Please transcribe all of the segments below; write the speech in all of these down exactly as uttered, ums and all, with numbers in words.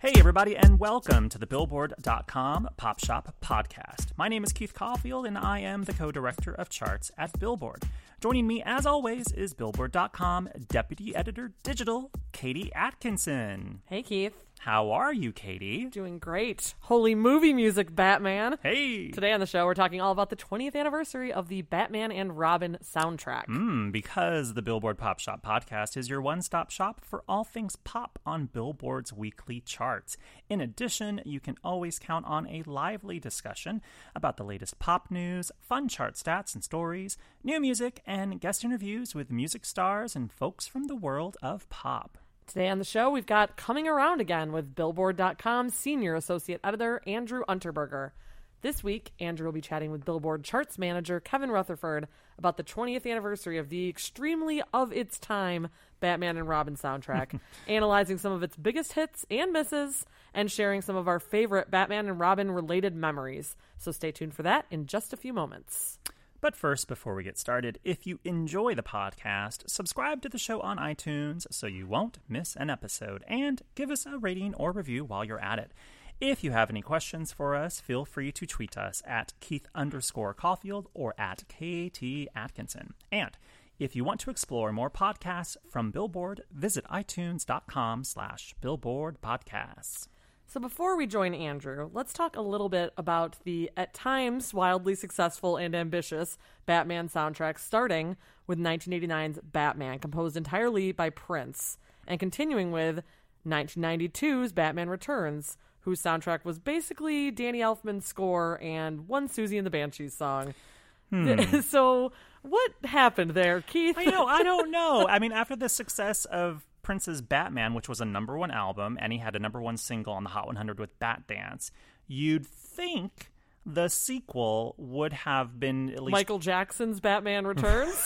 Hey everybody, and welcome to the Billboard dot com Pop Shop Podcast. My name is Keith Caulfield, and I am the co-director of charts at Billboard. Joining me, as always, is Billboard dot com Deputy Editor Digital, Katie Atkinson. Hey, Keith. How are you, Katie? Doing great. Holy movie music, Batman. Hey! Today on the show, we're talking all about the twentieth anniversary of the Batman and Robin soundtrack. Mm, because the Billboard Pop Shop Podcast is your one-stop shop for all things pop on Billboard's weekly charts. In addition, you can always count on a lively discussion about the latest pop news, fun chart stats and stories, new music, and guest interviews with music stars and folks from the world of pop. Today on the show, we've got Coming Around Again with Billboard dot com Senior Associate Editor Andrew Unterberger. This week, Andrew will be chatting with Billboard Charts Manager Kevin Rutherford about the twentieth anniversary of the extremely of its time Batman and Robin soundtrack, analyzing some of its biggest hits and misses, and sharing some of our favorite Batman and Robin related memories. So stay tuned for that in just a few moments. But first, before we get started, if you enjoy the podcast, subscribe to the show on iTunes so you won't miss an episode, and give us a rating or review while you're at it. If you have any questions for us, feel free to tweet us at Keith underscore Caulfield or at K T Atkinson. And if you want to explore more podcasts from Billboard, visit itunes.com slash Billboard Podcasts. So before we join Andrew, let's talk a little bit about the, at times, wildly successful and ambitious Batman soundtrack, starting with nineteen eighty-nine's Batman, composed entirely by Prince, and continuing with nineteen ninety-two's Batman Returns, whose soundtrack was basically Danny Elfman's score and one Susie and the Banshees song. Hmm. So what happened there, Keith? I know, I don't know. I mean, after the success of Prince's Batman, which was a number one album, and he had a number one single on the Hot one hundred with Bat Dance, you'd think the sequel would have been at least Michael Jackson's Batman Returns.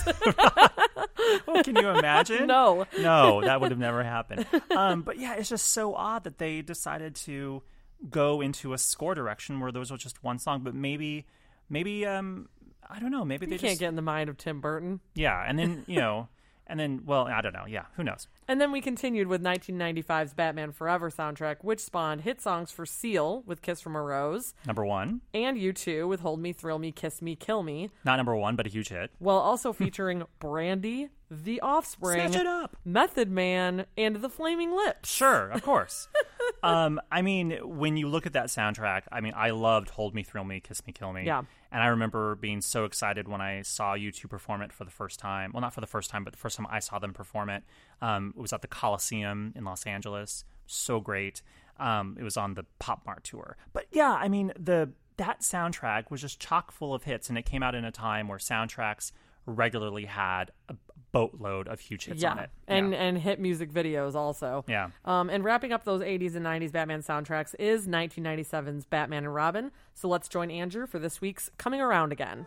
Well, can you imagine? No. No, that would have never happened. Um, but yeah, it's just so odd that they decided to go into a score direction where there was just one song, but maybe, maybe, um, I don't know, maybe you they can't just... get in the mind of Tim Burton. Yeah, and then, you know... And then, well, I don't know. Yeah, who knows? And then we continued with nineteen ninety-five's Batman Forever soundtrack, which spawned hit songs for Seal with Kiss from a Rose. Number one. And U two with Hold Me, Thrill Me, Kiss Me, Kill Me. Not number one, but a huge hit. While also featuring Brandy, The Offspring, Snatch It Up, Method Man, and The Flaming Lips. Sure, of course. um, I mean, when you look at that soundtrack, I mean, I loved Hold Me, Thrill Me, Kiss Me, Kill Me. Yeah. And I remember being so excited when I saw U two perform it for the first time. Well, not for the first time, but the first time I saw them perform it. Um, it was at the Coliseum in Los Angeles. So great. Um, it was on the Pop Mart tour. But yeah, I mean, the that soundtrack was just chock full of hits, and it came out in a time where soundtracks regularly had a boatload of huge hits yeah. on it. And yeah. and hit music videos also. Yeah. Um, and wrapping up those eighties and nineties Batman soundtracks is nineteen ninety-seven's Batman and Robin. So let's join Andrew for this week's Coming Around Again.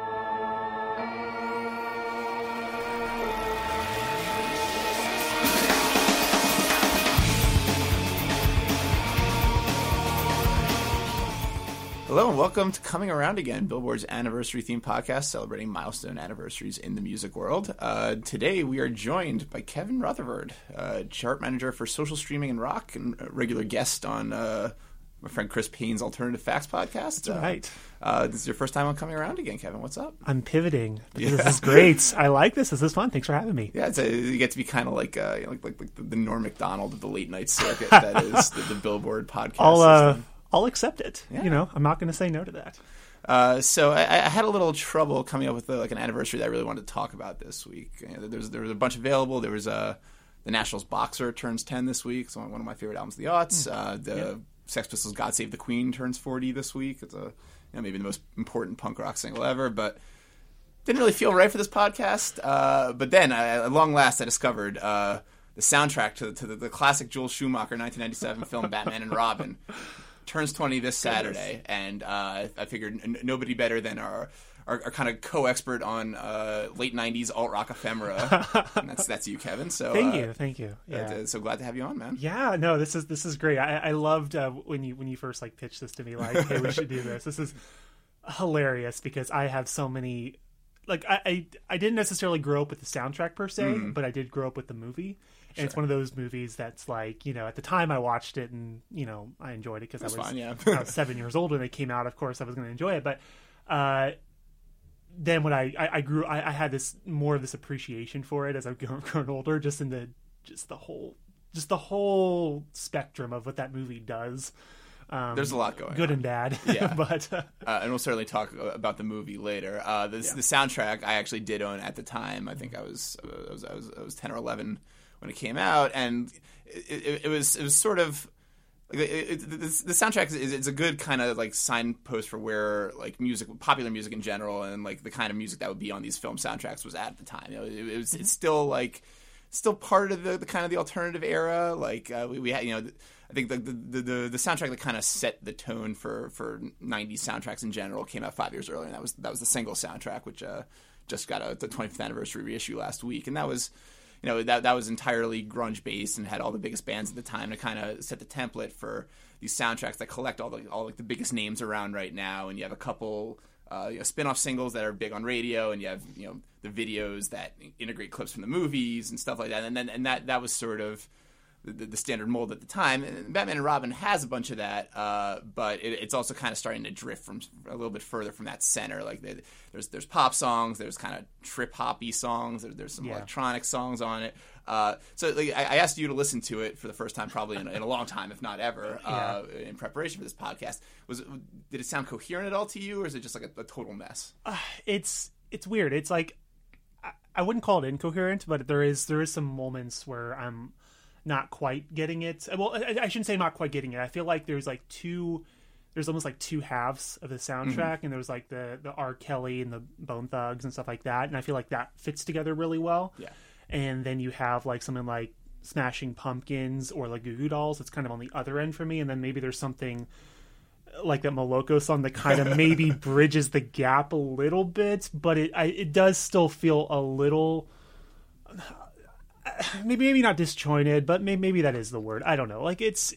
Hello and welcome to Coming Around Again, Billboard's anniversary-themed podcast celebrating milestone anniversaries in the music world. Uh, today we are joined by Kevin Rutherford, uh, chart manager for social streaming and rock, and a regular guest on uh, my friend Chris Payne's Alternative Facts podcast. That's right. Uh, uh, this is your first time on Coming Around Again, Kevin. What's up? I'm pivoting. Yeah. This is great. I like this. This is fun. Thanks for having me. Yeah, it's a, you get to be kind of like, uh, you know, like, like like the Norm Macdonald of the late night circuit that is the, the Billboard podcast I'll, uh, system. I'll accept it. Yeah. You know, I'm not going to say no to that. Uh, so I, I had a little trouble coming up with a, like an anniversary that I really wanted to talk about this week. You know, there was there was a bunch available. There was uh, the Nationals Boxer turns ten this week. It's one of my favorite albums of the aughts. Uh, the yeah. Sex Pistols' God Save the Queen turns forty this week. It's a you know maybe the most important punk rock single ever, but didn't really feel right for this podcast. Uh, but then I, at long last I discovered uh, the soundtrack to, to the, the classic Joel Schumacher nineteen ninety-seven film Batman and Robin. Turns twenty this Saturday, and uh, I figured n- nobody better than our our, our kind of co-expert on uh, late nineties alt rock ephemera. And that's that's you, Kevin. So thank uh, you, thank you. Yeah, uh, so glad to have you on, man. Yeah, no, this is this is great. I, I loved uh, when you when you first like pitched this to me, like, hey, we should do this. This is hilarious because I have so many. Like I, I, I didn't necessarily grow up with the soundtrack per se, mm. but I did grow up with the movie. And sure. It's one of those movies that's like, you know, at the time I watched it and, you know, I enjoyed it because I was, fine, yeah. I was seven years old when it came out. Of course, I was going to enjoy it. But uh, then when I, I, I grew, I, I had this more of this appreciation for it as I've grown, grown older, just in the, just the whole, just the whole spectrum of what that movie does. Um, There's a lot going good on. and bad. Yeah. but uh, uh, and we'll certainly talk about the movie later. Uh, the, yeah. the soundtrack I actually did own at the time. I think I was I was I was, I was ten or eleven when it came out, and it, it, it was it was sort of like it, it, the, the soundtrack is it's a good kind of like signpost for where like music, popular music in general, and like the kind of music that would be on these film soundtracks was at the time. You know, it, it was mm-hmm. it's still like still part of the, the kind of the alternative era. Like uh, we, we had you know. I think the the, the the soundtrack that kind of set the tone for, for nineties soundtracks in general came out five years earlier, and that was that was the single soundtrack, which uh, just got a the twenty-fifth anniversary reissue last week, and that was, you know, that that was entirely grunge based and had all the biggest bands at the time to kind of set the template for these soundtracks that collect all the all like the biggest names around right now, and you have a couple uh, you know, spin-off singles that are big on radio, and you have you know the videos that integrate clips from the movies and stuff like that, and then and that that was sort of The, the standard mold at the time. And Batman and Robin has a bunch of that, uh, but it, it's also kind of starting to drift from a little bit further from that center. Like they, there's there's pop songs, there's kind of trip hoppy songs, there, there's some yeah. electronic songs on it. Uh, so like, I, I asked you to listen to it for the first time, probably in, in a long time, if not ever, uh, yeah. in preparation for this podcast. Was it, did it sound coherent at all to you, or is it just like a, a total mess? Uh, it's it's weird. It's like I, I wouldn't call it incoherent, but there is there is some moments where I'm not quite getting it. Well, I, I shouldn't say not quite getting it. I feel like there's like two, there's almost like two halves of the soundtrack, mm-hmm. and there's like the the R. Kelly and the Bone Thugs and stuff like that, and I feel like that fits together really well. Yeah. And then you have like something like Smashing Pumpkins or like Goo Goo Dolls. It's kind of on the other end for me, and then maybe there's something like that Moloko song that kind of maybe bridges the gap a little bit, but it I, it does still feel a little. Maybe maybe not disjointed, but maybe, maybe that is the word. I don't know. Like it's,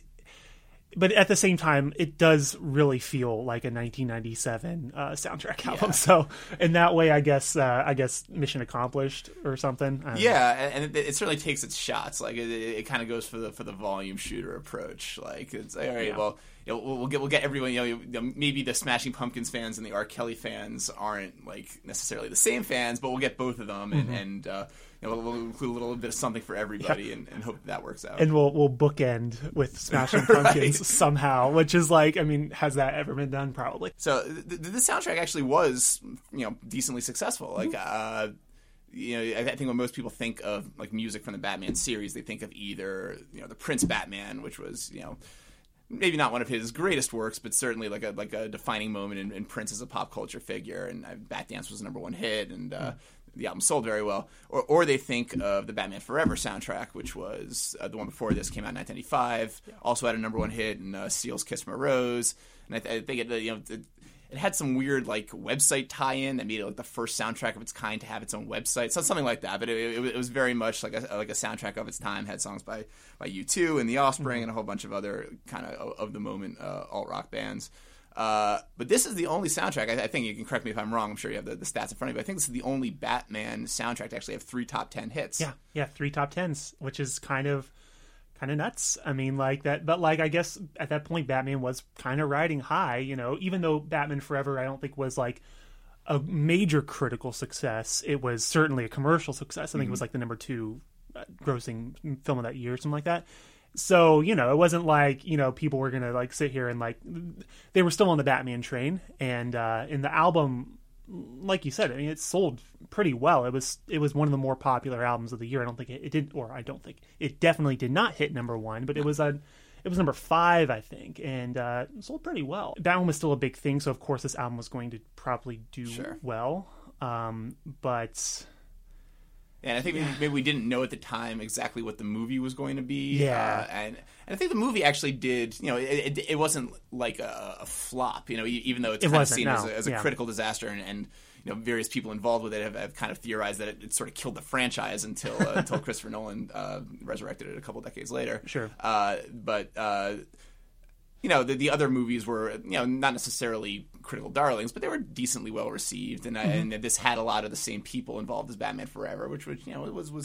but at the same time, it does really feel like a nineteen ninety-seven uh, soundtrack album. Yeah. So in that way, I guess uh, I guess mission accomplished or something. Yeah, know. and it, it certainly takes its shots. Like it, it, it kind of goes for the for the volume shooter approach. Like it's all right. Yeah. Well, you know, we'll, we'll get we'll get everyone. You know, you know, maybe the Smashing Pumpkins fans and the R. Kelly fans aren't like necessarily the same fans, but we'll get both of them, and. Mm-hmm. and uh, You know, we'll include a little bit of something for everybody, yeah. and, and hope that, that works out. And we'll we'll bookend with Smashing Pumpkins right. somehow, which is like, I mean, has that ever been done? Probably. So the, the soundtrack actually was, you know, decently successful. Like, mm-hmm. uh, you know, I think when most people think of like music from the Batman series, they think of either you know the Prince Batman, which was you know. Maybe not one of his greatest works, but certainly like a like a defining moment in, in Prince as a pop culture figure. And uh, Bat Dance was the number one hit, and uh, mm. the album sold very well. Or or they think of the Batman Forever soundtrack, which was uh, the one before this, came out in nineteen ninety-five. Yeah. Also had a number one hit, and uh, Seal's "Kiss from a Rose." And I, th- I think it you know it, it had some weird like website tie-in that made it like the first soundtrack of its kind to have its own website, so something like that. But it, it, it was very much like a like a soundtrack of its time. Had songs by by U two and The Offspring, mm-hmm. and a whole bunch of other kind of of the moment uh, alt rock bands. Uh, but this is the only soundtrack. I, I think you can correct me if I'm wrong. I'm sure you have the, the stats in front of you. But I think this is the only Batman soundtrack to actually have three top ten hits. Yeah, yeah, three top tens, which is kind of. Kind of nuts. I mean, like that, but like I guess at that point, Batman was kind of riding high. You know, even though Batman Forever, I don't think was like a major critical success. It was certainly a commercial success. I think mm-hmm. it was like the number two grossing film of that year, or something like that. So you know, it wasn't like you know people were gonna like sit here and like they were still on the Batman train. And uh, in the album, like you said, I mean, it sold pretty well. It was it was one of the more popular albums of the year. I don't think it, it did, or I don't think it definitely did not hit number one, but it was a it was number five, I think, and uh, it sold pretty well. Batman was still a big thing, so of course this album was going to probably do sure. well. Um, but and I think maybe, maybe we didn't know at the time exactly what the movie was going to be. Yeah, uh, and. And I think the movie actually did, you know, it, it, it wasn't like a, a flop, you know, even though it's it kind of seen no. as a, as a yeah. critical disaster, and, and you know, various people involved with it have, have kind of theorized that it, it sort of killed the franchise until uh, until Christopher Nolan uh, resurrected it a couple decades later. Sure. Uh, but uh, you know, the, the other movies were, you know, not necessarily critical darlings, but they were decently well received, and, mm-hmm. I, and this had a lot of the same people involved as Batman Forever, which, which you know, was was.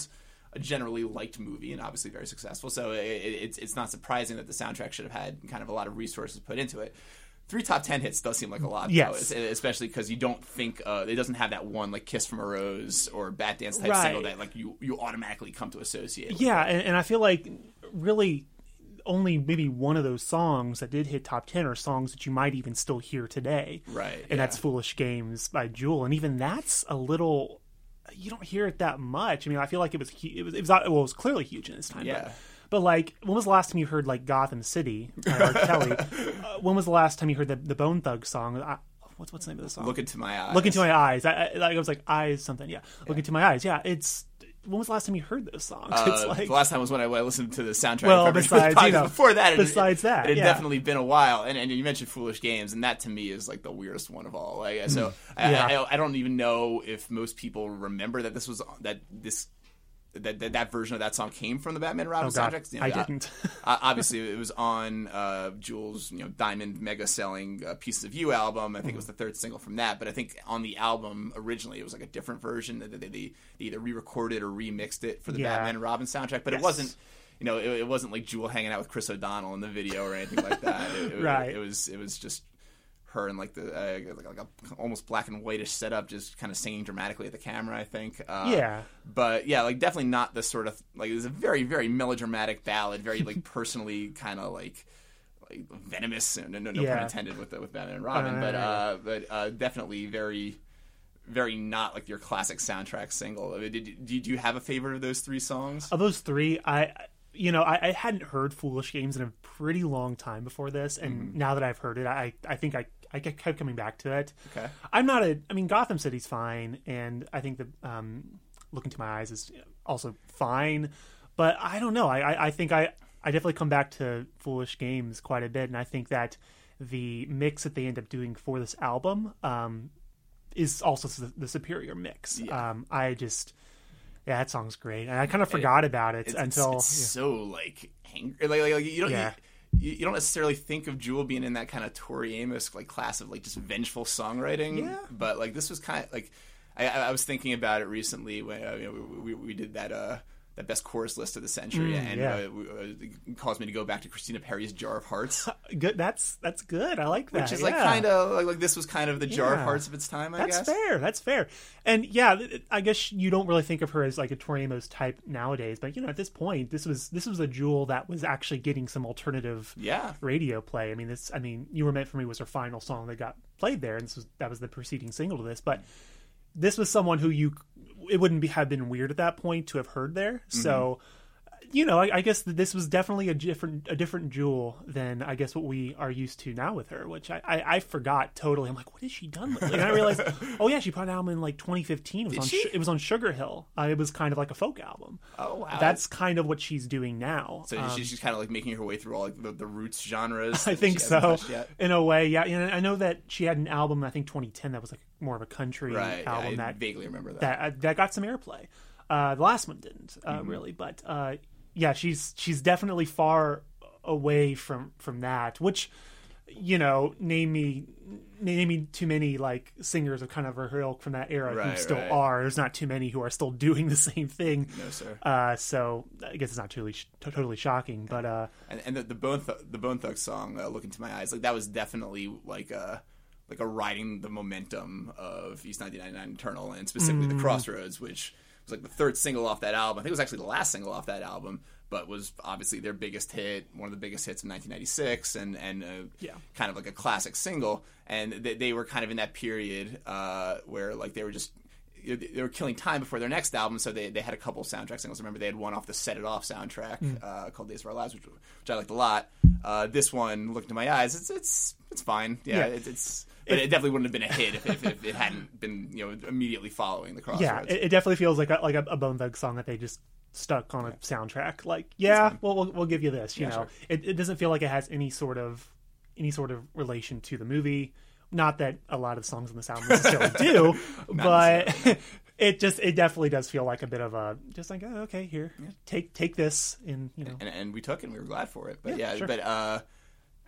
a generally liked movie and obviously very successful. So it, it, it's it's not surprising that the soundtrack should have had kind of a lot of resources put into it. Three top ten hits does seem like a lot, yes. though, especially because you don't think uh, it doesn't have that one like "Kiss from a Rose" or "Bat Dance" type right. single that like you, you automatically come to associate. With yeah, it. and, and I feel like really only maybe one of those songs that did hit top ten are songs that you might even still hear today, right? And yeah. that's "Foolish Games" by Jewel, and even that's a little you don't hear it that much. I mean, I feel like it was it was it was, well, it was clearly huge in its time, yeah. But, But, like, when was the last time you heard, like, Gotham City by R. Kelly? Uh, when was the last time you heard the, the Bone Thug song? I, what's what's the name of the song? Look Into My Eyes. Look Into My Eyes. I, I, like, I was like, eyes something, yeah. yeah. Look Into My Eyes. Yeah, it's... When was the last time you heard those songs? Uh, it's like, the last time was when I, when I listened to the soundtrack. Well, besides, you know, before that, it, besides that, it had yeah. definitely been a while. And, and you mentioned "Foolish Games," and that to me is like the weirdest one of all. Like, so yeah. I, I, I don't even know if most people remember that this was that this. That, that that version of that song came from the Batman and Robin oh, God, soundtrack. You know, I didn't. uh, obviously, it was on uh, Jewel's you know diamond mega selling uh, Pieces of You album. I think mm. it was the third single from that. But I think on the album originally it was like a different version. They, they, they either re-recorded or remixed it for the yeah. Batman and Robin soundtrack. But yes. it wasn't. You know, it, it wasn't like Jewel hanging out with Chris O'Donnell in the video or anything like that. It, it, right. It, it was. It was just her in like the uh, like, like a almost black and whitish setup, just kind of singing dramatically at the camera. I think. Uh, yeah. But yeah, like definitely not the sort of like it was a very very melodramatic ballad, very like personally kind of like like venomous. No, no, no yeah. pun intended with the, with Batman and Robin, uh, but uh, but uh, definitely very. Very not like your classic soundtrack single. I mean, did, did you have a favorite of those three songs? Of those three, I, you know, I, I hadn't heard "Foolish Games" in a pretty long time before this, and mm-hmm. now that I've heard it, I, I think I, I kept coming back to it. Okay, I'm not a. I mean, Gotham City's fine, and I think that um, "Look Into My Eyes" is also fine, but I don't know. I, I, I think I, I definitely come back to "Foolish Games" quite a bit, and I think that the mix that they end up doing for this album. Um, is also the, the superior mix. Yeah. Um, I just, yeah, that song's great, and I kind of forgot it, about it it's, until it's, it's yeah. so like angry. Like, like, like you don't yeah. you, you don't necessarily think of Jewel being in that kind of Tori Amos like class of like just vengeful songwriting. Yeah. But like this was kind of like I, I was thinking about it recently when uh, you know, we, we we did that. Uh, That best chorus list of the century, mm, and yeah. uh, it caused me to go back to Christina Perri's "Jar of Hearts." Good, that's that's good. I like that. Which is yeah. like kind of like, like this was kind of the Jar yeah. of Hearts of its time. I that's guess that's fair. That's fair. And yeah, I guess you don't really think of her as like a Tori Amos type nowadays, but you know, at this point, this was this was a Jewel that was actually getting some alternative yeah. radio play. I mean, this. I mean, "You Were Meant for Me" was her final song that got played there, and this was that was the preceding single to this, but. This was someone who you, it wouldn't be, have been weird at that point to have heard there. Mm-hmm. So, you know, I, I guess that this was definitely a different, a different Jewel than I guess what we are used to now with her, which I, I, I forgot totally. I'm like, what has she done lately? And I realized, oh yeah, she put an album in like twenty fifteen. It was Did on, she? It was on Sugar Hill. Uh, it was kind of like a folk album. Oh wow, that's kind of what she's doing now. So um, she's kind of like making her way through all like the, the roots genres. I think so, in a way. Yeah, and I know that she had an album, I think twenty ten, that was like more of a country right, album. Yeah, I that vaguely remember that. That, uh, that got some airplay. Uh, the last one didn't uh, mm-hmm. really, but uh, yeah, she's she's definitely far away from from that. Which, you know, name me name me too many like singers of kind of her ilk from that era right, who still right. are. There's not too many who are still doing the same thing. No, sir. Uh, so I guess it's not totally totally shocking, but uh, and, and the, the Bone Th- the Bone Thug song, uh, "Look Into My Eyes," like that was definitely like a. like a riding the momentum of East nineteen ninety-nine Eternal, and specifically mm. The Crossroads, which was like the third single off that album. I think it was actually the last single off that album, but was obviously their biggest hit, one of the biggest hits of nineteen ninety-six, and, and uh, yeah. kind of like a classic single. And they, they were kind of in that period uh, where like they were just they were killing time before their next album, so they they had a couple soundtrack singles. I remember they had one off the Set It Off soundtrack mm. uh, called Days of Our Lives, which, which I liked a lot. Uh, this one, Look Into My Eyes, it's it's it's fine. Yeah, yeah. It, it's but it, it definitely wouldn't have been a hit if, if, if it hadn't been you know immediately following The Crossroads. Yeah, it, it definitely feels like a, like a, a Bone Thug song that they just stuck on a soundtrack. Like, yeah, well, we'll we'll give you this. You yeah, know, sure. it it doesn't feel like it has any sort of any sort of relation to the movie. Not that a lot of songs on this album necessarily do, but it just it definitely does feel like a bit of a just like, oh, okay, here, yeah. take take this, and you know, and, and we took it and we were glad for it. But yeah, yeah, sure. but uh,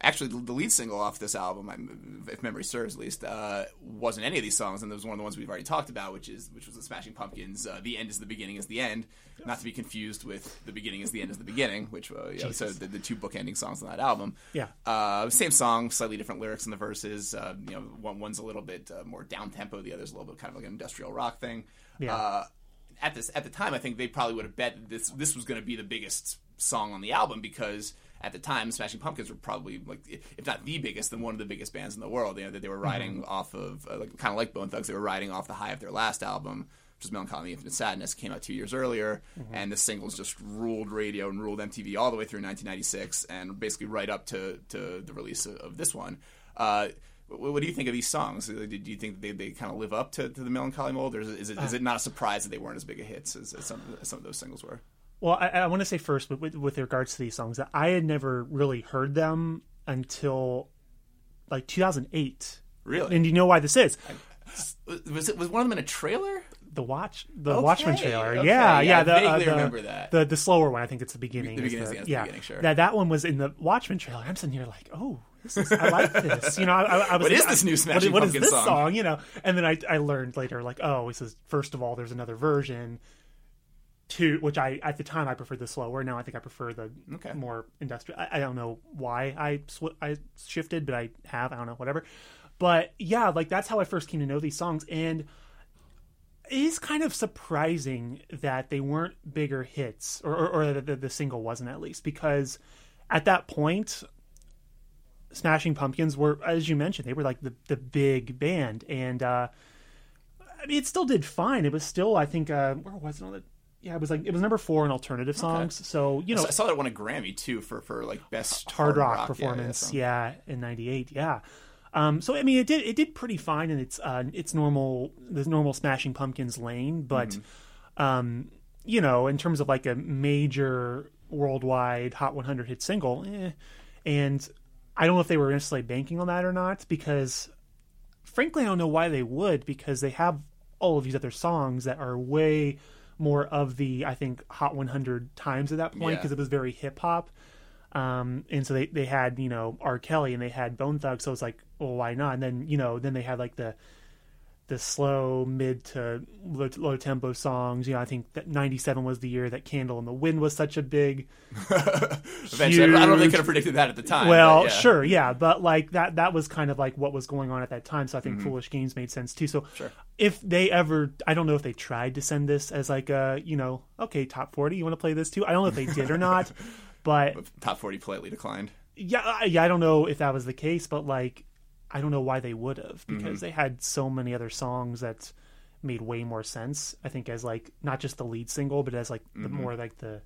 actually, the lead single off this album, if memory serves at least, uh, wasn't any of these songs, and it was one of the ones we've already talked about, which is which was the Smashing Pumpkins' uh, "The End Is the Beginning Is the End," not to be confused with "The Beginning Is the End Is the Beginning," which uh, you know, so the, the two bookending songs on that album. Yeah, uh, same song, slightly different lyrics in the verses. Uh, you know, one, one's a little bit uh, more down tempo, the other's a little bit kind of like an industrial rock thing. Yeah. Uh, at this at the time, I think they probably would have bet this this was going to be the biggest song on the album because at the time, Smashing Pumpkins were probably like, if not the biggest, then one of the biggest bands in the world. You know, that they were riding mm-hmm. off of, uh, like, kind of like Bone Thugs, they were riding off the high of their last album, which is Melancholy Infinite Sadness, came out two years earlier, mm-hmm. and the singles just ruled radio and ruled M T V all the way through nineteen ninety-six, and basically right up to, to the release of, of this one. Uh, what, what do you think of these songs? Do you think they, they kind of live up to, to the Melancholy mold, or is it, is it, is it not a surprise that they weren't as big a hits as, as, some, as some of those singles were? Well, I, I want to say first, with, with regards to these songs, that I had never really heard them until like two thousand eight. Really? And you know why this is? I, was it was one of them in a trailer? The Watch, the okay, Watchmen trailer. Okay. Yeah, yeah. I the, vaguely uh, the, remember that. The the slower one, I think it's the beginning. The beginning is the, the, end, yeah. the beginning, sure. That that one was in the Watchmen trailer. I'm sitting here like, oh, this is, I like this. You know, I, I was. What is I, this new Smashing what, Pumpkins what is this song? song? You know, and then I I learned later, like, oh, he says first of all, there's another version. To which I at the time I preferred the slower. Now I think I prefer the okay. more industrial. I, I don't know why I sw- I shifted, but I have. I don't know, whatever. But yeah, like that's how I first came to know these songs, and it is kind of surprising that they weren't bigger hits, or or, or the, the the single wasn't at least, because at that point, Smashing Pumpkins were, as you mentioned, they were like the the big band, and uh, I mean, it still did fine. It was still, I think, uh, where was it on the Yeah, it was like it was number four in alternative songs. Okay. So you know, I saw that it won a Grammy too for, for like best hard, hard rock, rock Yeah, performance. yeah, yeah in ninety-eight. Yeah, um, so I mean, it did it did pretty fine in its uh, its normal the normal Smashing Pumpkins lane, but mm-hmm. um, you know, in terms of like a major worldwide Hot one hundred hit single, eh. And I don't know if they were necessarily banking on that or not, because frankly, I don't know why they would, because they have all of these other songs that are way more of the, I think, Hot one hundred times at that point, because yeah. it was very hip hop. Um, and so they, they had, you know, R. Kelly and they had Bone Thugs. So it's like, well, why not? And then, you know, then they had like the, the slow mid to low, low tempo songs. You know, I think that ninety-seven was the year that Candle in the Wind was such a big, Eventually, huge, I don't know if they could have predicted that at the time. Well, yeah. sure. Yeah. But like that, that was kind of like what was going on at that time. So I think mm-hmm. Foolish Games made sense too. So sure. if they ever, I don't know if they tried to send this as like a, you know, okay, top forty, you want to play this too? I don't know if they did or not, but top forty politely declined. Yeah. Yeah. I don't know if that was the case, but like, I don't know why they would have, because mm-hmm. they had so many other songs that made way more sense, I think, as like not just the lead single, but as like the mm-hmm. more like the,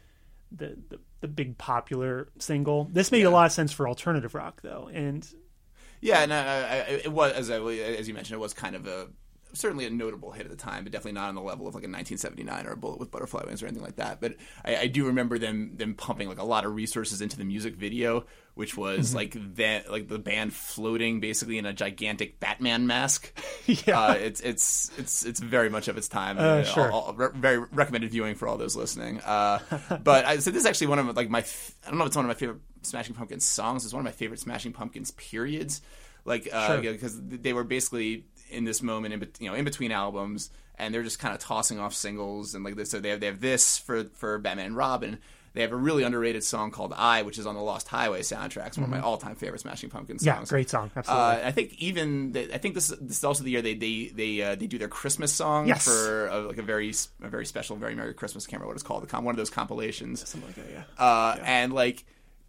the the the big popular single. This made yeah. a lot of sense for alternative rock, though, and yeah, and I, I, it was, as I, as you mentioned, it was kind of a certainly a notable hit at the time, but definitely not on the level of like a nineteen seventy-nine or a Bullet with Butterfly Wings or anything like that. But I, I do remember them them pumping like a lot of resources into the music video, which was mm-hmm. like that like the band floating basically in a gigantic Batman mask. yeah, uh, it's it's it's it's very much of its time. Uh, sure, all, all, re- very recommended viewing for all those listening. Uh, but I so this is actually one of like my I don't know if it's one of my favorite Smashing Pumpkins songs. It's one of my favorite Smashing Pumpkins periods. Like uh, sure. because they were basically in this moment, in you know, in between albums, and they're just kind of tossing off singles, and like this. So they have they have this for for Batman and Robin. They have a really underrated song called "I," which is on the Lost Highway soundtrack. It's one mm-hmm. of my all time favorite Smashing Pumpkins songs. Yeah, great song, absolutely. Uh, I think even the, I think this this is also the year they they they uh, they do their Christmas song yes. for a, like a very a very special, very Merry Christmas. I can't remember what it's called. The one of those compilations, something like that. Yeah, uh, yeah. and like.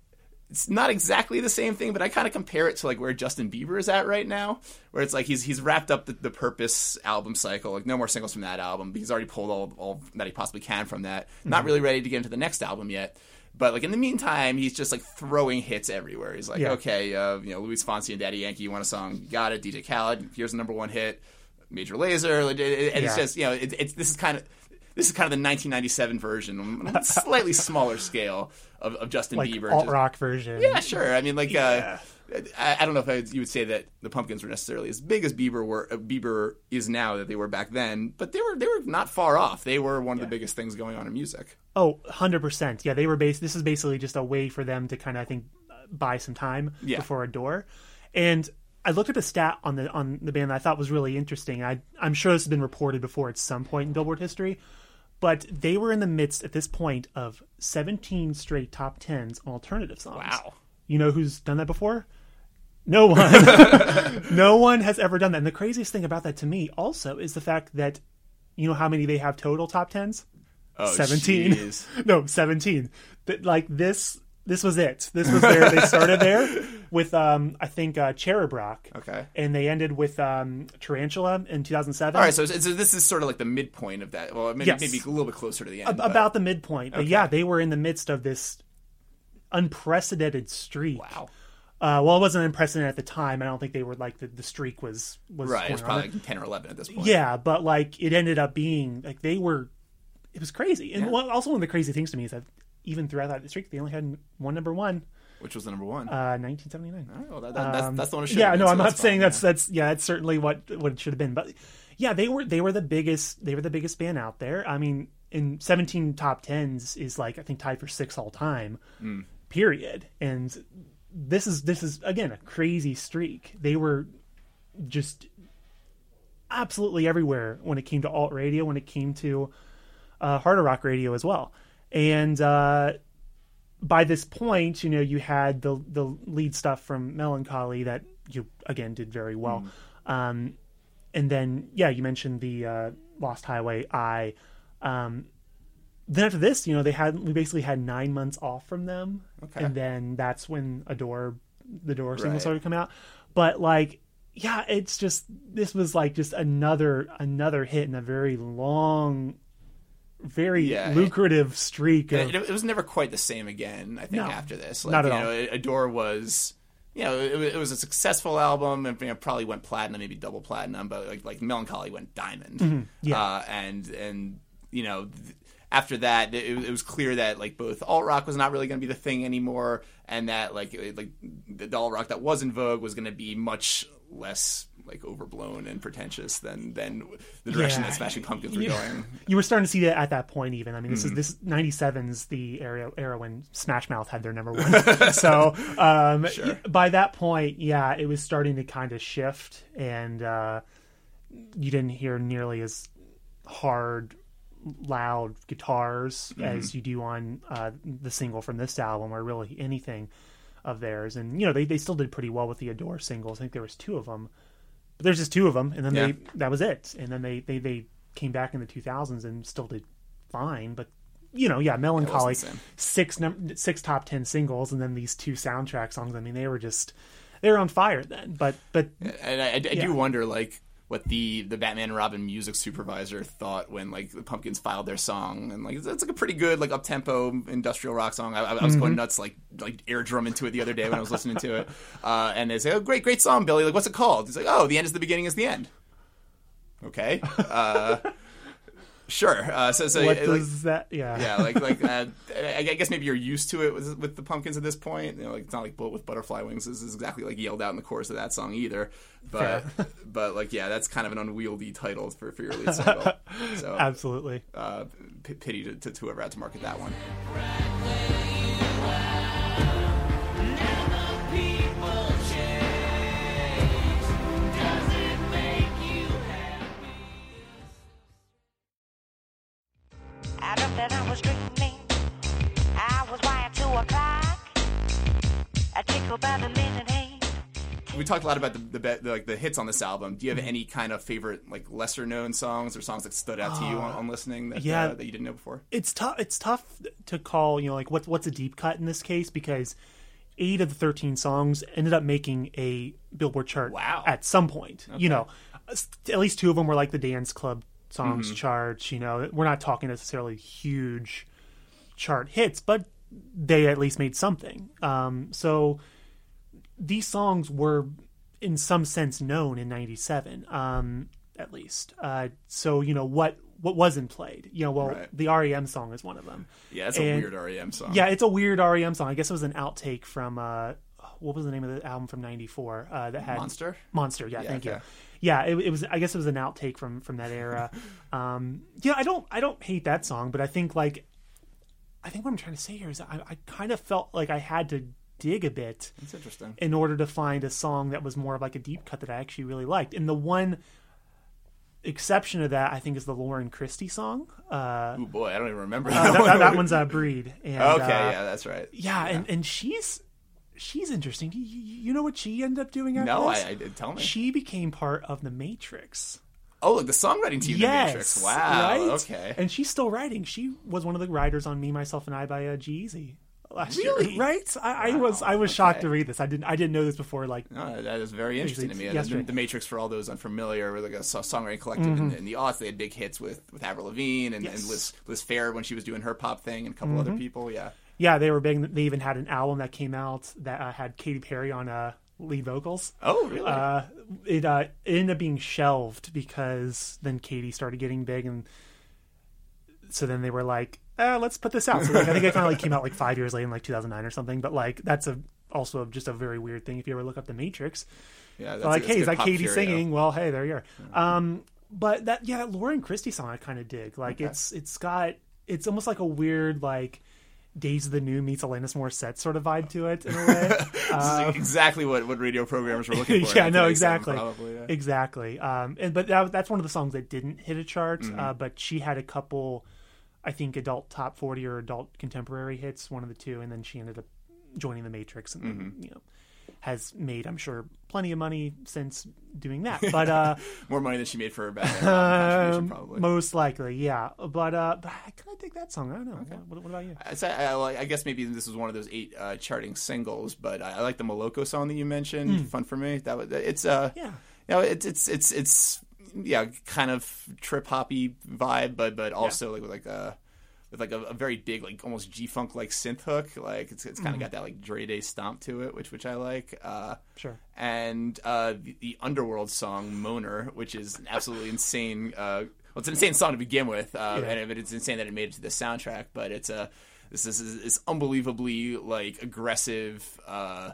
It's not exactly the same thing, but I kind of compare it to like where Justin Bieber is at right now, where it's like he's he's wrapped up the, the Purpose album cycle, like no more singles from that album. He's already pulled all, all that he possibly can from that. Mm-hmm. Not really ready to get into the next album yet, but like in the meantime, he's just like throwing hits everywhere. He's like, yeah. okay, uh, you know, Luis Fonsi and Daddy Yankee, you want a song? You got it. D J Khaled, here's the number one hit. Major Lazer, and it's yeah. just you know, it, it's this is kind of. This is kind of the nineteen ninety-seven version, on a slightly smaller scale of, of Justin like Bieber. Alt rock version. Yeah, sure. I mean, like, yeah. uh, I, I don't know if I, you would say that the Pumpkins were necessarily as big as Bieber were. Uh, Bieber is now that they were back then, but they were they were not far off. They were one of yeah. the biggest things going on in music. Oh, one hundred percent. Yeah, they were based. This is basically just a way for them to kind of, I think, buy some time Yeah. before Adore. And I looked at a stat on the on the band that I thought was really interesting. I, I'm sure this has been reported before at some point in Billboard history, but they were in the midst at this point of seventeen straight top tens on alternative songs. Wow. You know who's done that before? No one. No one has ever done that. And the craziest thing about that to me also is the fact that, you know how many they have total top tens? Oh, seventeen. Geez. No, seventeen. That like this this was it. This was their they started there with um I think uh Cherub Rock. Okay. And they ended with um Tarantula in two thousand seven. All right, so, so this is sort of like the midpoint of that. Well, maybe, Yes. maybe a little bit closer to the end. Ab- but- about the midpoint. But Okay. yeah, they were in the midst of this unprecedented streak. Wow. Uh, well, it wasn't unprecedented at the time. I don't think they were like the, the streak was was Right, it was going on. probably like ten or eleven at this point. Yeah, but like it ended up being like they were. It was crazy, and Yeah. one, also one of the crazy things to me is that even throughout that streak, they only had one number one, Which was the number one? uh, nineteen seventy-nine. All right, well, that, that, that's, that's the one it should Yeah, have been, no, so I'm not that's saying fine, that's yeah. that's yeah, that's certainly what what it should have been. But yeah, they were they were the biggest they were the biggest band out there. I mean, in seventeen top tens is like I think tied for six all time. Mm. Period. And this is this is again a crazy streak. They were just absolutely everywhere when it came to alt radio, when it came to uh, harder rock radio as well. And uh, by this point, you know, you had the the lead stuff from Melancholy that you again did very well. Mm. Um, and then yeah, you mentioned the uh, Lost Highway I. Um, then after this, you know, they had we basically had nine months off from them, Okay. and then that's when Adore, the Adore single Right. started to come out. But like, yeah, it's just this was like just another another hit in a very long, very Yeah, lucrative streak of It, it was never quite the same again, I think, No, after this. Like, not at you all. know, Adore was, you know, it, was- it was a successful album and, you know, probably went platinum, maybe double platinum, but like, like Melancholy went diamond. Mm-hmm. Yeah. Uh, and, and, you know, th- after that, it, it was clear that like both alt rock was not really going to be the thing anymore, and that like it- like the alt rock that was in vogue was going to be much less like overblown and pretentious than than the direction Yeah. that Smashing Pumpkins were Yeah. going. You were starting to see that at that point, even. I mean, this Mm-hmm. is this ninety-seven's the era era when Smash Mouth had their number one. So um, Sure. y- by that point, yeah, it was starting to kind of shift, and uh, you didn't hear nearly as hard, loud guitars Mm-hmm. as you do on uh, the single from this album, or really anything of theirs. And you know, they they still did pretty well with the Adore singles. I think there was two of them. But there's just two of them, and then Yeah. they that was it. And then they, they, they came back in the two thousands and still did fine. But you know, yeah, Melancholy, the same. six num- six top ten singles, and then these two soundtrack songs. I mean, they were just they were on fire then. But but And I, I, I Yeah. do wonder, like, what the, the Batman and Robin music supervisor thought when, like, the Pumpkins filed their song. And, like, it's, it's like a pretty good, like, up-tempo industrial rock song. I, I, I was Mm-hmm. going nuts, like, like air drum into it the other day when I was listening to it. Uh, and they say, oh, great, great song, Billy. Like, what's it called? He's like, oh, the end is the beginning is the end. Okay. Uh, sure. Uh, so, so what like, does that? Yeah, yeah, like like uh, I I guess maybe you're used to it with, with the Pumpkins at this point. You know, like it's not like Bullet with Butterfly Wings is is exactly like yelled out in the chorus of that song either. But but like yeah, that's kind of an unwieldy title for, for your lead single. So absolutely. uh, p- pity to, to, to whoever had to market that one. I dreamt that I was dreaming. I was wired to a clock. A tickle by the minute hand. We talked a lot about the, the, be- the like the hits on this album. Do you have any kind of favorite like lesser known songs or songs that stood out to you on, on listening that yeah. uh, that you didn't know before? It's tough. It's tough to call. You know, like what's what's a deep cut in this case, because eight of the thirteen songs ended up making a Billboard chart. Wow. At some point, you know, at least two of them were like the dance club songs charts. You know, we're not talking necessarily huge chart hits, but they at least made something. Um, so these songs were, in some sense, known in ninety-seven, um, at least. Uh, so you know what what wasn't played. You know, well, Right. the R E M song is one of them. Yeah, that's a And- weird R E M song. Yeah, it's a weird R E M song. I guess it was an outtake from uh, what was the name of the album from ninety-four uh, that had Monster? Monster. Yeah, Yeah, thank you. okay. Yeah, it, it was. I guess it was an outtake from from that era. um, yeah, I don't I don't hate that song, but I think like I think what I'm trying to say here is I, I kind of felt like I had to dig a bit. That's interesting. In order to find a song that was more of like a deep cut that I actually really liked. And the one exception to that, I think, is the Lauren Christie song. Uh, Oh boy, I don't even remember. uh, that, that, one. that one's uh, Breed. And, Okay, uh, yeah, that's right. yeah, and and she's she's interesting. You, you know what she ended up doing after No, this? I, I did tell me. She became part of the Matrix. Oh, like the songwriting team, Yes, The Matrix. Wow. right? Okay. And she's still writing. She was one of the writers on Me, Myself, and I by uh, G-Eazy last Really? year. Right? I, I Wow, was I was shocked okay. to read this. I didn't I didn't know this before. Like, No, that is very interesting to me. Yesterday. The, the Matrix, for all those unfamiliar, were like a so- songwriting collective in, in the aughts. They had big hits with, with Avril Lavigne and, Yes. and Liz, Liz Phair when she was doing her pop thing, and a couple other people. Yeah. yeah, they were big. They even had an album that came out that uh, had Katy Perry on uh, lead vocals. Oh, really? Uh, it, uh, it ended up being shelved because then Katy started getting big, and so then they were like, uh, let's put this out. So like, I think it finally came out like five years later in like two thousand nine or something. But like that's a also just a very weird thing if you ever look up The Matrix. yeah. That's, like, that's hey, is good that pop Katy curio. singing? Well, hey, there you are. Um, but that yeah, that Lauren Christie song I kind of dig. Like it's it's got it's almost like a weird like Days of the New meets Alanis Morissette sort of vibe to it in a way. This is exactly what, what radio programmers were looking for. yeah, in no, today's exactly, song, probably, yeah. exactly. Um, and but that, that's one of the songs that didn't hit a chart. Mm-hmm. Uh, but she had a couple, I think, adult top forty or adult contemporary hits, one of the two, and then she ended up joining the Matrix, and Mm-hmm. you know, has made, I'm sure, plenty of money since doing that. But uh, More money than she made for her Batman contribution, um, probably. most likely, yeah. But uh, but I kind of dig that song. I don't know. What, what about you? I, say- I, I guess maybe this was one of those eight uh, charting singles, but I, I like the Moloko song that you mentioned. Fun for me. That was it's uh Yeah. you know it's it's it's it's yeah kind of trip hoppy vibe, but but also like with like a with like a, a very big like almost G funk like synth hook. Like it's it's kind of got that like Dre Day stomp to it, which which I like. Uh, Sure. and uh, the, the Underworld song "Moaner," which is an absolutely insane. Uh, well, it's an insane song to begin with, uh, Yeah. and it's insane that it made it to the soundtrack. But it's a this is this unbelievably like aggressive. Uh,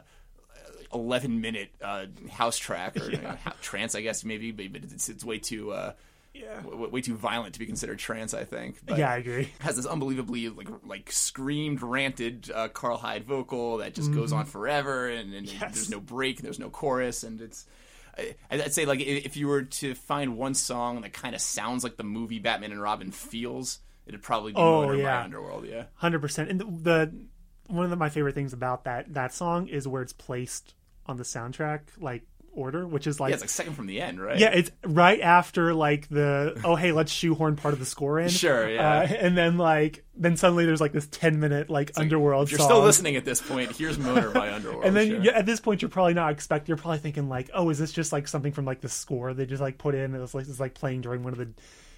eleven minute uh, house track or Yeah. uh, trance, I guess maybe, but but it's it's way too uh, Yeah. w- way too violent to be considered trance, I think. But Yeah, I agree. has this unbelievably like like screamed, ranted uh, Carl Hyde vocal that just goes on forever, and, and Yes. there's no break, there's no chorus, and it's. I- I'd say like i- if you were to find one song that kind of sounds like the movie Batman and Robin feels, it'd probably be Oh, Moaner yeah. by Underworld. Yeah, Hundred percent. And the, the one of the, my favorite things about that that song is where it's placed on the soundtrack, like order, which is like yeah, it's like second from the end, right? yeah, it's right after like the oh hey, let's shoehorn part of the score in. Sure, yeah. Uh, and then like then suddenly there's like this ten minute like Underworld If you're song. still listening at this point, here's Moaner by Underworld. And then sure. yeah, at this point, you're probably not expect. You're probably thinking like, "Oh, is this just like something from like the score they just like put in? It was like it's like playing during one of the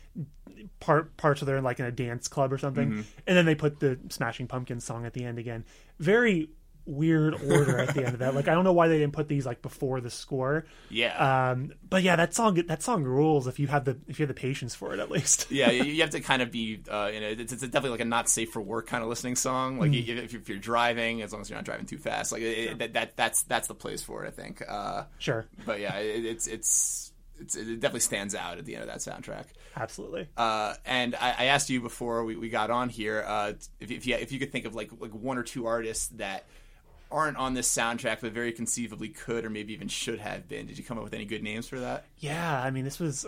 part parts where they're like in a dance club or something." Mm-hmm. And then they put the Smashing Pumpkins song at the end again. Very weird order at the end of that. Like I don't know why they didn't put these like before the score. yeah. Um, but yeah, that song that song rules if you have the if you have the patience for it at least. Yeah, you you have to kind of be, uh, you know, it's, it's definitely like a not safe for work kind of listening song. Like Mm. if, if you're driving, as long as you're not driving too fast, like it, that, that that's that's the place for it, I think. Uh, Sure, but yeah, it, it's it's it's it definitely stands out at the end of that soundtrack. absolutely. Uh, and I, I asked you before we, we got on here uh, if if you if you could think of like like one or two artists that aren't on this soundtrack but very conceivably could or maybe even should have been. Did you come up with any good names for that? Yeah, I mean, this was,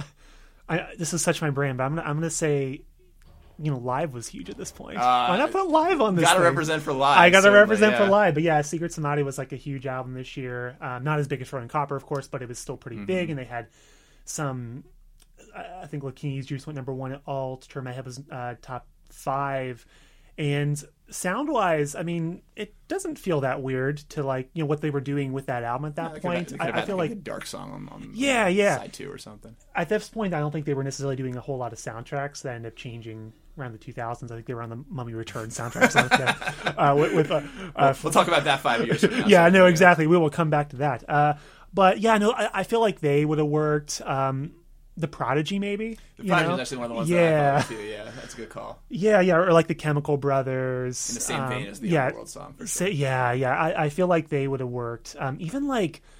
I this is such my brand, but I'm gonna I'm gonna say, you know, Live was huge at this point. Uh, Why not put Live on this? Gotta thing? represent for Live. I gotta certainly, represent yeah. for Live, but yeah, Secret Samadhi was like a huge album this year. Um, not as big as Rolling Copper, of course, but it was still pretty Mm-hmm. big, and they had some. I I think Lakini's Juice went number one at all. To turn my head was uh, top five. And sound wise, I mean, it doesn't feel that weird to like, you know, what they were doing with that album at that They could've point. had- they could've I, I had, feel like, like a dark song on, on Yeah, on yeah. side two or something. at this point, I don't think they were necessarily doing a whole lot of soundtracks that ended up changing around the two thousands. I think they were on the Mummy Return soundtrack. So yeah, uh, with, with uh, uh, We'll talk about that five years from now. yeah, so, no, exactly. We will come back to that. Uh, but yeah, no, I, I feel like they would have worked. Um, the Prodigy, maybe. The you Prodigy know? is actually one of the ones yeah. that I thought of too. Yeah, that's a good call. Yeah, yeah, or like the Chemical Brothers. In the same vein um, as the yeah, Underworld song. For Say, sure. yeah, yeah. I, I feel like they would have worked. Um, even like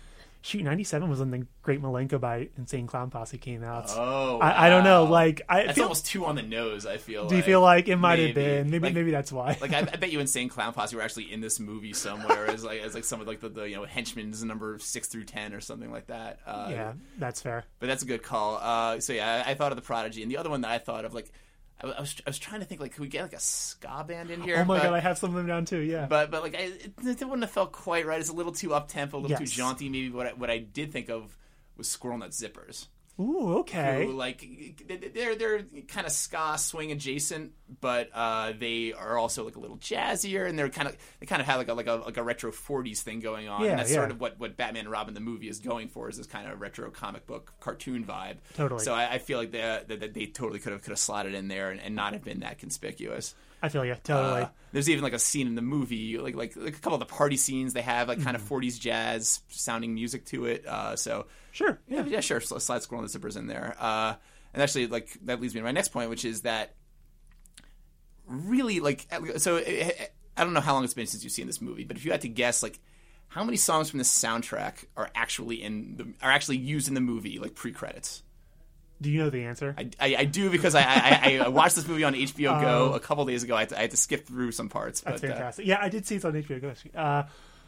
shoot, ninety-seven was when the Great Malenko by Insane Clown Posse came out. Oh, I, I don't know. wow. Like, I That's feel, almost two on the nose, I feel do like. you feel like it might maybe. have been? Maybe like, maybe that's why. Like, I, I bet you Insane Clown Posse were actually in this movie somewhere as like as like some of like the, the you know henchmen's number six through ten or something like that. Uh, yeah, that's fair. But that's a good call. Uh, so yeah, I, I thought of the Prodigy, and the other one that I thought of, like, I, I was I was trying to think, like, could we get like a ska band in here? Oh my but, god, I have some of them down too. Yeah, But but like I, it, it wouldn't have felt quite right. It's a little too up tempo, a little too Yes. jaunty. Maybe what I, what I did think of was Squirrel Nut Zippers. ooh, okay. Who, like they're they're kind of ska swing adjacent, but uh, they are also like a little jazzier, and they're kind of they kind of have like a like a like a retro forties thing going on. Yeah, and that's yeah. sort of what, what Batman and Robin the movie is going for, is this kind of retro comic book cartoon vibe. Totally. So I, I feel like they, that, that they totally could have could have slotted in there and, and not have been that conspicuous. I feel you totally. Uh, there's even like a scene in the movie, like, like like a couple of the party scenes. They have like kind of forties jazz sounding music to it. Uh, so sure. yeah, yeah, sure. So slide Squirrel and the Zippers in there. Uh, and actually, like that leads me to my next point, which is that really, like, so I don't know how long it's been since you've seen this movie, but if you had to guess, like, how many songs from this soundtrack are actually in the, are actually used in the movie, like pre-credits? Do you know the answer? I, I, I do, because I, I, I watched this movie on H B O Go Oh. a couple days ago. I had, to, I had to skip through some parts. That's but, uh, fantastic. Yeah, I did see it on H B O Go. Uh,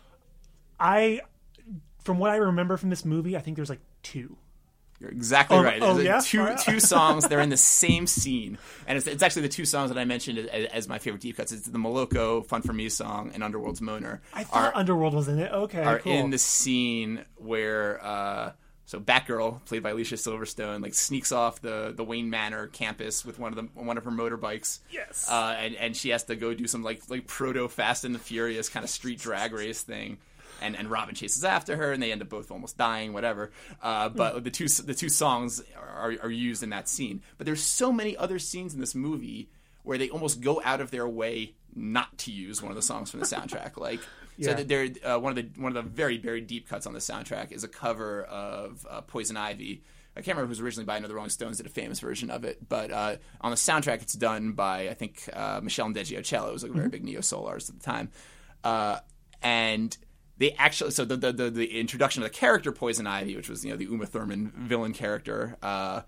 I, from what I remember from this movie, I think there's like two. You're exactly Oh, right. oh, There's, yeah? like, two All right. two songs. They're in the same scene, and it's, it's actually the two songs that I mentioned as, as my favorite deep cuts. It's the Moloko "Fun for Me" song and Underworld's "Moaner." I thought are, Underworld was in it. Okay, are cool. in the scene where uh, so Batgirl, played by Alicia Silverstone, like sneaks off the, the Wayne Manor campus with one of the one of her motorbikes. Yes. uh, and and she has to go do some like like proto Fast and the Furious kind of street drag race thing. And, and Robin chases after her, and they end up both almost dying, whatever. Uh, but the two the two songs are, are used in that scene. But there's so many other scenes in this movie where they almost go out of their way not to use one of the songs from the soundtrack. Like, Yeah. so there, uh, one of the one of the very very deep cuts on the soundtrack is a cover of uh, Poison Ivy. I can't remember who was originally by. I know the Rolling Stones did a famous version of it, but uh, on the soundtrack it's done by I think uh, Michelle Ndegeocello, who was like a very big neo soul artist at the time, uh, and they actually so the, the the the introduction of the character Poison Ivy, which was you know the Uma Thurman villain character, uh,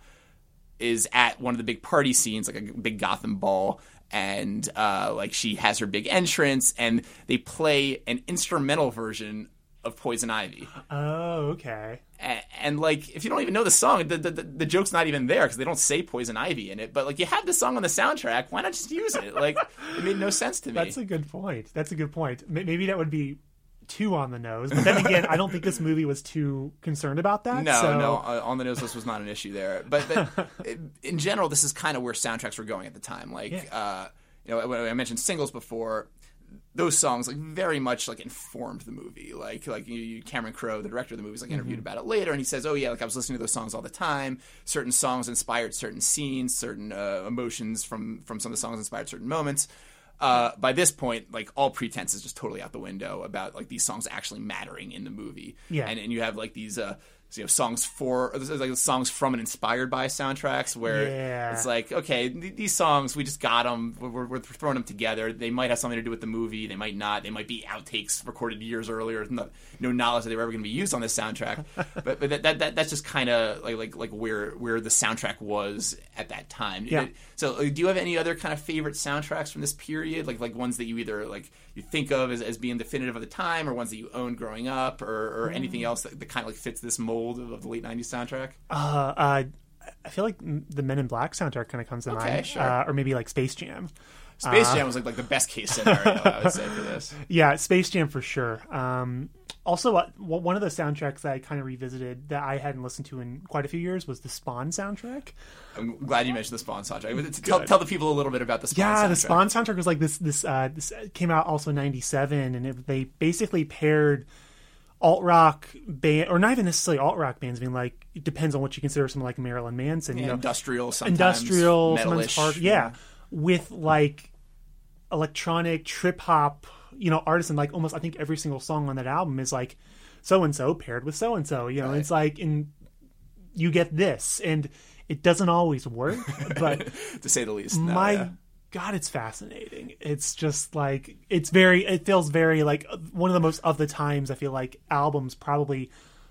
is at one of the big party scenes, like a big Gotham ball, and uh, like she has her big entrance, and they play an instrumental version of Poison Ivy. Oh, okay. And, and like, if you don't even know the song, the the, the joke's not even there because they don't say Poison Ivy in it. But like, you have the song on the soundtrack. Why not just use it? Like, it made no sense to me. That's a good point. That's a good point. M- Maybe that would be too on the nose. But then again, I don't think this movie was too concerned about that. No, so... no, uh, on the nose list was not an issue there. But, but in general, this is kind of where soundtracks were going at the time. Like, Yeah. uh, you know, when I mentioned singles before, those songs like very much like informed the movie. Like, like you, you, Cameron Crowe, the director of the movie, was like interviewed Mm-hmm. about it later, and he says, "Oh yeah, like I was listening to those songs all the time. Certain songs inspired certain scenes, certain uh, emotions from from some of the songs inspired certain moments." Uh, by this point, like all pretense is just totally out the window about like these songs actually mattering in the movie. Yeah. and and you have like these uh, you know songs for like songs from and inspired by soundtracks where Yeah. it's like okay th- these songs we just got them we're, we're throwing them together. They might have something to do with the movie, they might not, they might be outtakes recorded years earlier, no, no knowledge that they were ever going to be used on this soundtrack. but but that, that, that that's just kind of like like like where where the soundtrack was at that time. Yeah. So uh, do you have any other kind of favorite soundtracks from this period, like like ones that you either like you think of as, as being definitive of the time, or ones that you owned growing up, or, or anything else that, that kind of like fits this mold of, of the late nineties soundtrack? Uh, uh, I feel like the Men in Black soundtrack kind of comes to Okay, mind. sure. Uh, or maybe like Space Jam. Space Uh, Jam was like, like the best case scenario, I would say, for this. Yeah, Space Jam for sure. Um, also, uh, w- one of the soundtracks that I kind of revisited that I hadn't listened to in quite a few years was the Spawn soundtrack. I'm glad you mentioned the Spawn soundtrack. Tell, tell the people a little bit about the Spawn Yeah, soundtrack. the Spawn soundtrack was like this. This uh, this came out also in ninety-seven, and it, they basically paired alt rock band, or not even necessarily alt rock bands. I mean, like it depends on what you consider something like Marilyn Manson. Yeah, you know, industrial, sometimes industrial, sometimes metalish. hard, yeah, with like electronic trip hop, you know, artists, and like almost I think every single song on that album is like so and so paired with so and so. You know, Right. it's like in you get this, and it doesn't always work, but to say the least. No, my yeah. God, it's fascinating. It's just like it's very. It feels very like one of the most of the times. I feel like albums probably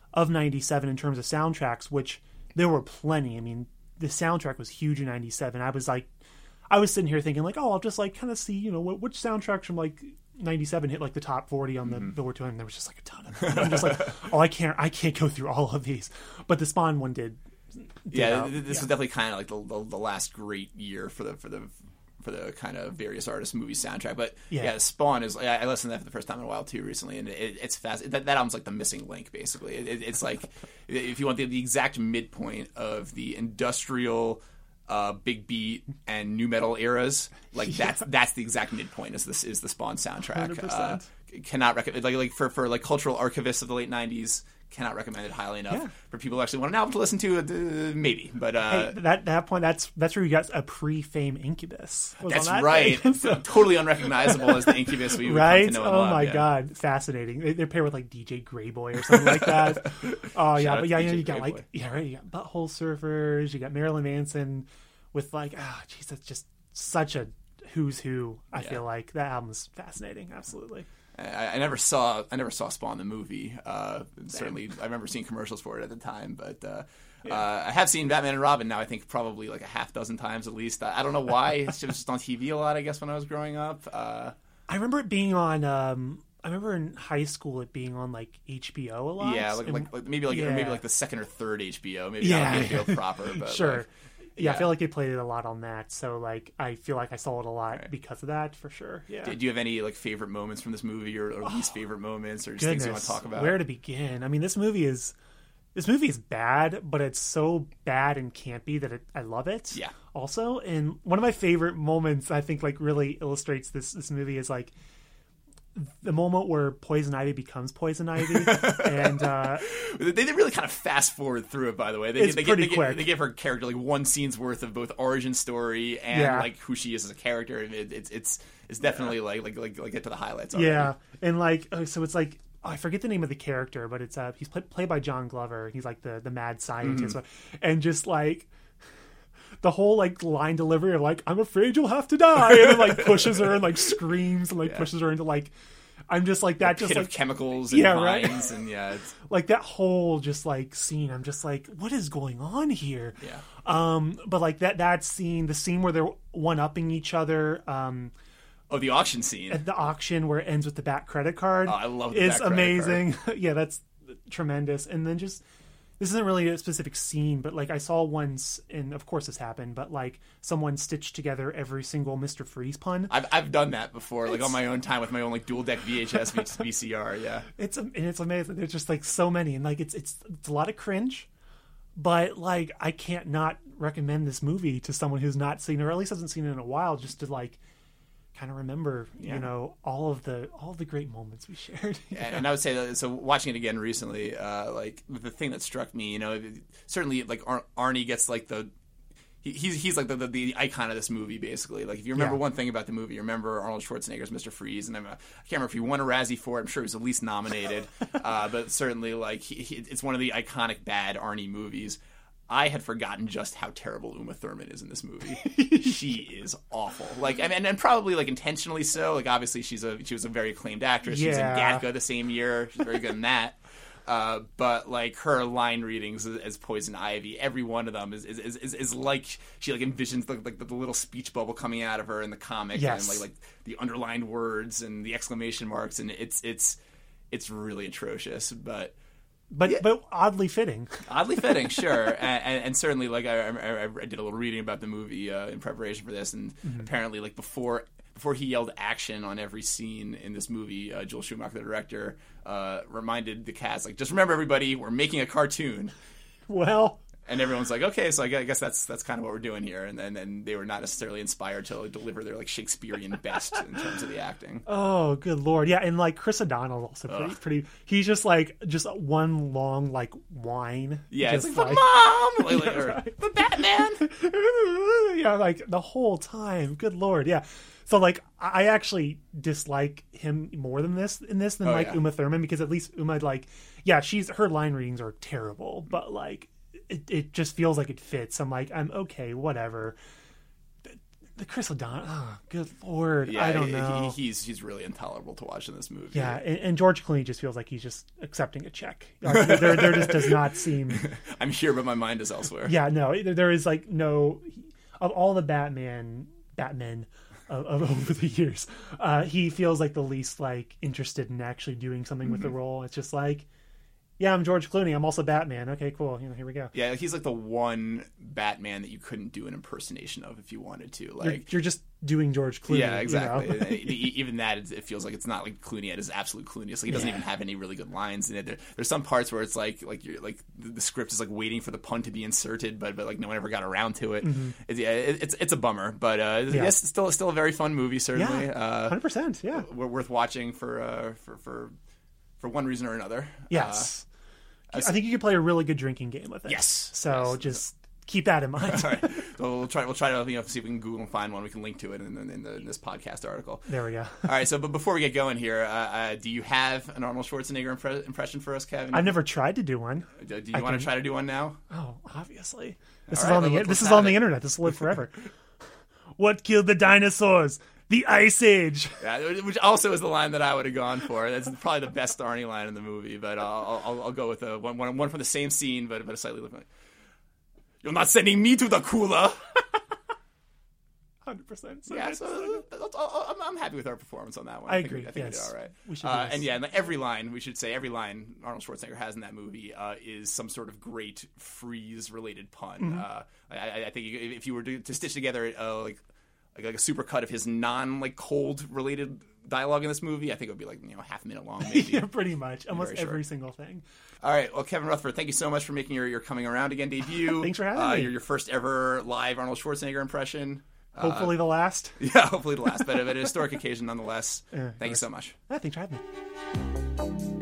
of ninety-seven in terms of soundtracks, which there were plenty. I mean, the soundtrack was huge in ninety-seven. I was like, I was sitting here thinking like, oh, I'll just like kind of see, you know, what, which soundtracks from like ninety-seven hit like the top forty on the mm-hmm. Billboard two hundred. And there was just like a ton of them. I'm just like, oh, I can't, I can't go through all of these. But the Spawn one did. did yeah, out. this yeah. was definitely kind of like the, the the last great year for the for the. for the kind of various artists' movie soundtrack. But yeah, yeah Spawn is, I, I listened to that for the first time in a while too recently, and it, it's fast. That, that album's like the missing link, basically. It, it, it's like, if you want the, the exact midpoint of the industrial, uh, big beat and new metal eras, like yeah. that's that's the exact midpoint is this is the Spawn soundtrack. Uh, cannot recommend, like, like for, for like cultural archivists of the late nineties, cannot recommend it highly enough. Yeah. For people who actually want an album to listen to, uh, maybe. But uh, hey, that that point, that's that's where you got a pre-fame Incubus. That's that right. So, totally unrecognizable as the Incubus we would right? come to know and oh love. my yeah. god, fascinating. They, they're paired with like D J Greyboy or something like that. Oh yeah, Shout but yeah, you, know, you D J got Greyboy. like yeah, right. You got Butthole Surfers. You got Marilyn Manson with like, ah, oh, jeez, that's just such a who's who. I yeah. feel like that album's fascinating. Absolutely. I, I never saw I never saw Spawn the movie. Uh, certainly, I remember seeing commercials for it at the time, but uh, yeah. uh, I have seen Batman and Robin now. I think probably like a half dozen times at least. I, I don't know why. It's just on T V a lot. I guess when I was growing up. Uh, I remember it being on. Um, I remember in high school it being on like H B O a lot. Yeah, like, and, like, like maybe like yeah. or maybe like the second or third H B O. Maybe yeah. not H B O proper, but sure. Like, Yeah, yeah, I feel like they played it a lot on that, so like I feel like I saw it a lot right. because of that for sure. Yeah. Do, do you have any like favorite moments from this movie, or, or least favorite moments, or just Goodness, things you want to talk about? Where to begin? I mean, this movie is this movie is bad, but it's so bad and campy that it, I love it. Yeah. Also, and one of my favorite moments I think like really illustrates this this movie is like the moment where Poison Ivy becomes Poison Ivy, and uh, they did really kind of fast forward through it. By the way, they, it's they, pretty they, quick. They, they give her character like one scene's worth of both origin story and yeah. like who she is as a character. It, it's it's it's definitely yeah. like, like like like get to the highlights. Already. Yeah, and like oh, so it's like oh, I forget the name of the character, but it's uh he's play, played by John Glover. He's like the the mad scientist, mm-hmm. and just like. The whole like line delivery of like I'm afraid you'll have to die, and then like pushes her and like screams and like yeah. pushes her into like I'm just like that, a just pit like of chemicals and yeah, vines, right? and yeah, it's... like that whole just like scene. I'm just like, what is going on here? Yeah. Um, but like that that scene, the scene where they're one upping each other. Um, oh, the auction scene at the auction where it ends with the back credit card. Oh, I love the it's back amazing. Yeah, that's tremendous. And then just. This isn't really a specific scene, but like I saw once, and of course this happened, but like someone stitched together every single Mister Freeze pun. I've I've done that before, it's, like on my own time with my own like dual deck V H S V C R. Yeah, it's and it's amazing. There's just like so many, and like it's it's it's a lot of cringe, but like I can't not recommend this movie to someone who's not seen it, or at least hasn't seen it in a while, just to like. Kind of remember, yeah. you know, all of the all of the great moments we shared. Yeah. And I would say that. So watching it again recently, uh, like the thing that struck me, you know, certainly like Ar- Arnie gets like the he, he's he's like the, the the icon of this movie basically. Like if you remember yeah. one thing about the movie, you remember Arnold Schwarzenegger's Mister Freeze, and I'm, I can't remember if he won a Razzie for it. I'm sure he was at least nominated, uh, but certainly like he, he, it's one of the iconic bad Arnie movies. I had forgotten just how terrible Uma Thurman is in this movie. She is awful. Like, and, and probably like intentionally so. Like, obviously she's a she was a very acclaimed actress. Yeah. She was in Gattaca the same year. She's very good in that. Uh, but like her line readings as, as Poison Ivy, every one of them is is, is, is, is like she like envisions the, like the, the little speech bubble coming out of her in the comic, yes. and like like the underlined words and the exclamation marks, and it's it's it's really atrocious, but. But yeah. but oddly fitting. Oddly fitting, sure, and, and, and certainly like I, I, I did a little reading about the movie uh, in preparation for this, and mm-hmm. apparently like before before he yelled action on every scene in this movie, uh, Joel Schumacher, the director, uh, reminded the cast like, just remember everybody, we're making a cartoon. Well. And everyone's like, okay, so I guess that's that's kind of what we're doing here. And then and they were not necessarily inspired to like, deliver their like Shakespearean best in terms of the acting. Oh, good lord, yeah, and like Chris O'Donnell also pretty, pretty. He's just like just one long like whine. Yeah, just it's like, like the mom, like, yeah, or, right. the Batman. Yeah, like the whole time. Good lord, yeah. So like I actually dislike him more than this in this than oh, like yeah. Uma Thurman, because at least Uma like yeah she's her line readings are terrible, but like. It, it just feels like it fits. I'm like, I'm okay, whatever. the Chris O'Donnell. Oh, good lord, Yeah, I don't know. He, he's he's really intolerable to watch in this movie. yeah, and, and George Clooney just feels like he's just accepting a check. Like, there, there just does not seem. I'm here, but my mind is elsewhere. Yeah, no, there, there is like no of all the Batman Batmen of, of over the years. Uh, he feels like the least like interested in actually doing something mm-hmm. with the role. It's just like, yeah, I'm George Clooney. I'm also Batman. Okay, cool. You know, here we go. Yeah, he's like the one Batman that you couldn't do an impersonation of if you wanted to. Like you're, you're just doing George Clooney. Yeah, exactly. You know? Even that, it feels like it's not like Clooney at his absolute Clooney. So he doesn't yeah. even have any really good lines in it. There, there's some parts where it's like like you're like the script is like waiting for the pun to be inserted, but but like no one ever got around to it. Mm-hmm. It's, yeah, it, it's it's a bummer, but uh, yeah. yes, it's still still a very fun movie. Certainly, yeah, uh, one hundred percent. Yeah, we're worth watching for uh, for for for one reason or another. Yes. Uh, I think you could play a really good drinking game with it. Yes. So yes. just keep that in mind. All right. So we'll try. We'll try to you know, see if we can Google and find one. We can link to it in, in, in, the, in this podcast article. There we go. All right. So, but before we get going here, uh, uh, do you have an Arnold Schwarzenegger impre- impression for us, Kevin? I've never tried to do one. Do, do you I want can... to try to do one now? Oh, obviously. This All is right, on the let's, this let's is on it. the internet. This will live forever. What killed the dinosaurs? The Ice Age. Yeah, which also is the line that I would have gone for. That's probably the best Arnie line in the movie, but I'll I'll, I'll go with a, one, one one from the same scene, but but a slightly different. You're not sending me to the cooler. Hundred percent. Yeah, so I'm, I'm happy with our performance on that one. I, I agree. Think we, I think yes. we did all right. We should. Uh, and yeah, and like every line we should say every line Arnold Schwarzenegger has in that movie uh, is some sort of great Freeze-related pun. Mm-hmm. Uh, I, I think if you were to, to stitch together uh, like. Like, like a super cut of his non like cold related dialogue in this movie, I think it would be like you know half a minute long. Maybe. Yeah, pretty much, almost every single thing. All right, well, Kevin Rutherford, thank you so much for making your, your coming around again debut. Thanks for having uh, me. Your, your first ever live Arnold Schwarzenegger impression. Hopefully uh, the last. Yeah, hopefully the last, but, but a historic occasion nonetheless. Yeah, thank you so much. Yeah, thanks for having me.